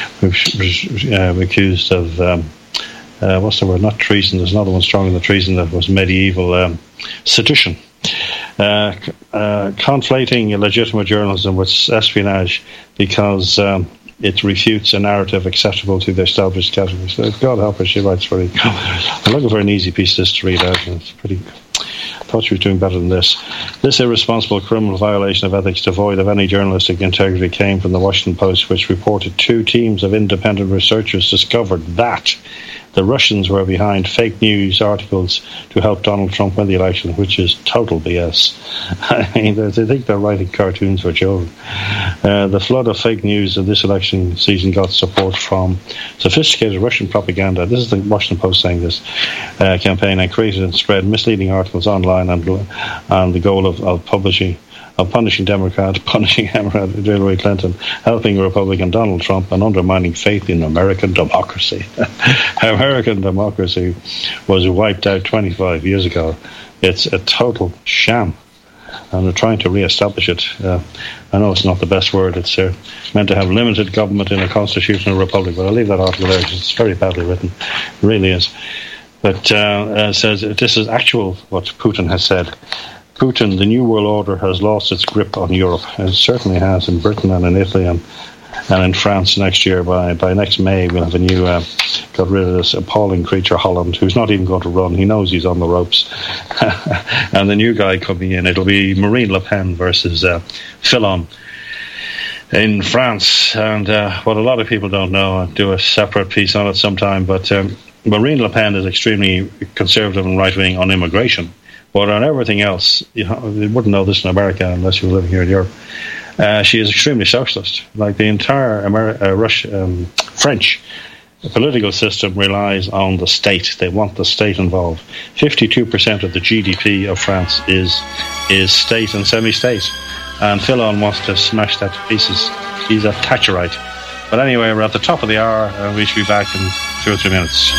A: uh, accused of... Um, Uh, what's the word? Not treason. There's another one stronger than treason that was medieval um, sedition. Uh, uh, conflating legitimate journalism with espionage because um, it refutes a narrative acceptable to the established categories. So God help her, she writes very. I'm looking for an easy piece of this to read out. And it's pretty. I thought she was doing better than this. This irresponsible criminal violation of ethics devoid of any journalistic integrity came from the Washington Post, which reported two teams of independent researchers discovered that the Russians were behind fake news articles to help Donald Trump win the election, which is total B S. I mean, they think they're writing cartoons for children. Uh, the flood of fake news of this election season got support from sophisticated Russian propaganda. This is the Washington Post saying this uh, campaign, and created and spread misleading articles online and, and the goal of, of publishing of punishing Democrats, punishing Hillary Clinton, helping Republican Donald Trump, and undermining faith in American democracy. American democracy was wiped out twenty-five years ago. It's a total sham, and they're trying to re-establish it. Uh, I know it's not the best word. It's uh, meant to have limited government in a constitutional republic, but I'll leave that article there because it's very badly written. It really is. But uh, it says this is actual what Putin has said. Putin, the New World Order has lost its grip on Europe. It certainly has in Britain and in Italy and, and in France next year. By by next May, we'll have a new, uh, got rid of this appalling creature, Holland, who's not even going to run. He knows he's on the ropes. And the new guy coming in, it'll be Marine Le Pen versus uh, Fillon in France. And uh, what a lot of people don't know, I'll do a separate piece on it sometime, but um, Marine Le Pen is extremely conservative and right-wing on immigration. But on everything else, you, know, you wouldn't know this in America unless you were living here in Europe. Uh, she is extremely socialist. Like the entire Ameri- uh, Rush, um, French political system relies on the state. They want the state involved. fifty-two percent of the G D P of France is is state and semi-state. And Fillon wants to smash that to pieces. He's a Thatcherite. But anyway, we're at the top of the hour, and we should be back in two or three minutes.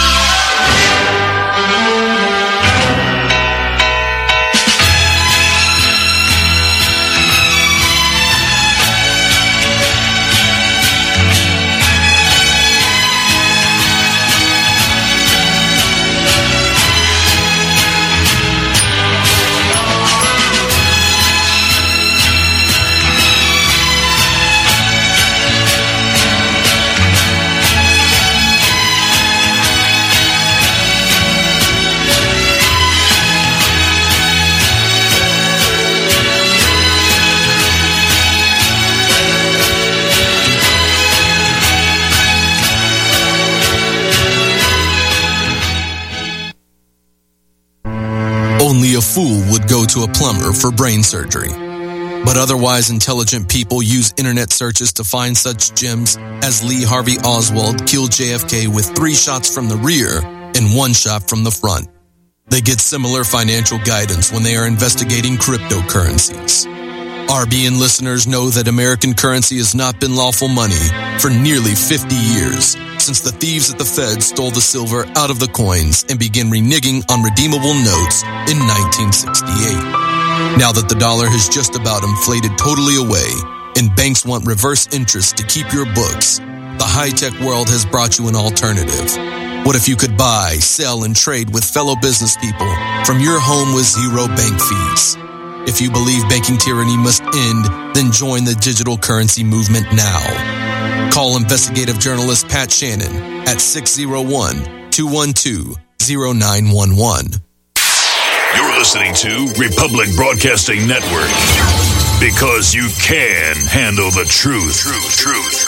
M: Only a fool would go to a plumber for brain surgery. But otherwise intelligent people use internet searches to find such gems as Lee Harvey Oswald killed J F K with three shots from the rear and one shot from the front. They get similar financial guidance when they are investigating cryptocurrencies. R B N listeners know that American currency has not been lawful money for nearly fifty years, since the thieves at the Fed stole the silver out of the coins and began reneging on redeemable notes in nineteen sixty-eight. Now that the dollar has just about inflated totally away and banks want reverse interest to keep your books, the high-tech world has brought you an alternative. What if you could buy, sell, and trade with fellow business people from your home with zero bank fees? If you believe banking tyranny must end, then join the digital currency movement now. Call investigative journalist Pat Shannon at six oh one, two one two, oh nine one one.
N: You're listening to Republic Broadcasting Network, because you can handle the truth. Truth, truth.